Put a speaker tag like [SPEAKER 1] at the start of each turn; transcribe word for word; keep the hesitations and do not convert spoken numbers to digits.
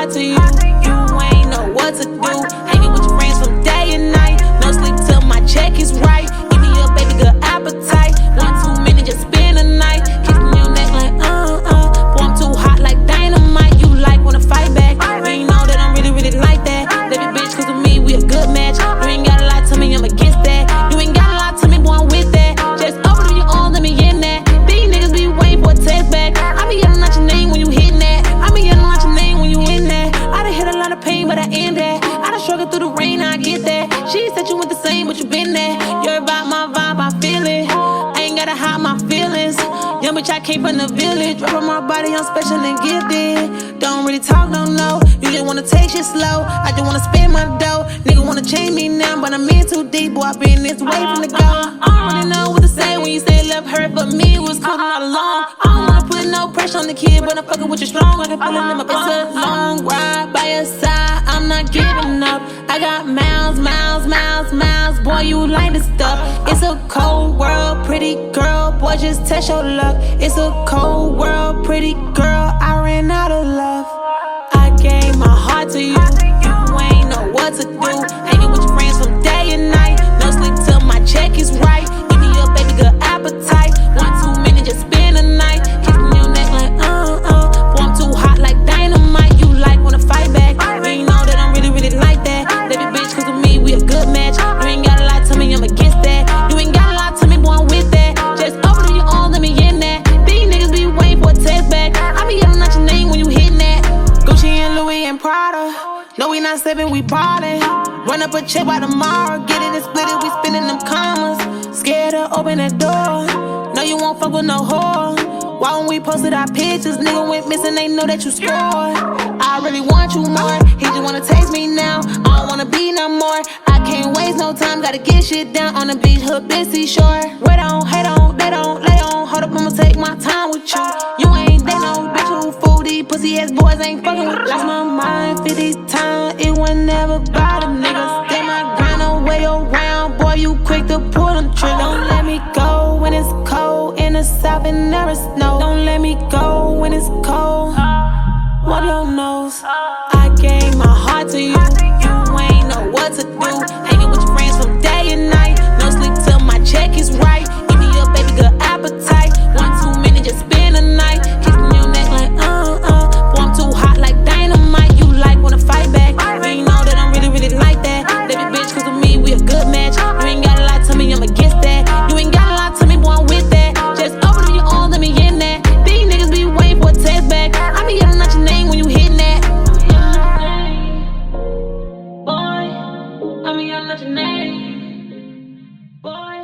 [SPEAKER 1] heart to you. You ain't know what to do. Hanging with your friends from day and night. No sleep till my check is right. Give me your baby good appetite. One too many, just spend a night. Kissing your neck like uh uh. Boy, I'm too hot like dynamite. You like wanna fight back. You ain't know that I'm really really like that. Baby bitch, cause with me we a good match. You ain't gotta lie to me, I'm against that. You ain't gotta lie to me, boy, I'm with that. Just open your arms, let me in that. These niggas be waiting for a text back. I be yelling out your name when you hitting that. I be yelling out your name when you in that. I done hit a lot of pain, but I end that. I done struggled through the rain, I get that. She said you went the same, but you been there. You're about my vibe, I feel it. I ain't gotta hide my feelings. Young bitch, I came from the village. Drop on my body, I'm special and gifted. Don't really talk, no, no. You just wanna take shit slow. I just wanna spend my dough. Nigga wanna change me now, but I'm in too deep. Boy, I been this way from the go. I don't really know what to say when you say love hurt, but me it was cool all along. I don't wanna put no pressure on the kid, but I'm fucking with you strong. I can feel it in my bones. It's a long ride by your side, I'm not giving up. I got miles, miles, miles, miles. Boy, you like this stuff. It's a cold world, pretty girl. Boy, just test your luck. It's a cold world, pretty girl. I ran out of love. I gave my heart to you. You ain't know what to do. Hanging with your friends from day and night. No sleep till my check is right. Give me your baby good appetite. One too many, just spend a night. Kissing your neck like uh uh. Boy, I'm too hot like dynamite. You like wanna fight back. You ain't know that I'm really really like that. Baby bitch, cause with me we a good match. You ain't gotta lie to me, I'm against that. You ain't gotta lie to me, boy, I'm with that. Just open your arms, let me in that. These niggas be waiting for a text back. I be yelling out your name when you hitting that. Gucci and Louis and Prada. No, we not saving, we ballin'. Run up a check by tomorrow. Get it and split it, we spending them commas. Scared to open that door. No, you won't fuck with no whore. Why when we posted our pictures, nigga went missing, they know that you scored. I really want you more. He just wanna taste me now. I don't wanna be no more. I can't waste no time, gotta get shit down on the beach, hood, busy shore. Wait on, hate on, they don't, lay on. Hold up, I'ma take my time with you. You ain't they no bitch who fool. These pussy ass boys ain't fucking with. Lost my mind fifty times, it was never by the niggas. Stay my grind away around, boy, you quick to pull them triggers. Don't let me go when it's cold in the south and never snow. Don't let me go when it's cold. Wipe your nose. I gave my heart to you. You ain't know what to do. Hanging with your friends from day and night. No sleep till my check is right. Give me your baby good appetite. One too many, just spend a night. Kissing your neck like uh uh. Boy, I'm too hot like dynamite. You like wanna fight back. You ain't know that I'm really really like that. Baby bitch, cause with me we a good match. You ain't gotta lie to me, I'm against that. You ain't gotta lie to me, boy, I'm with that. Just open your arms, let me in that. These niggas be waiting for a text back. I be yelling out your name when you hitting that. Boy, I be yelling out your name. Boy.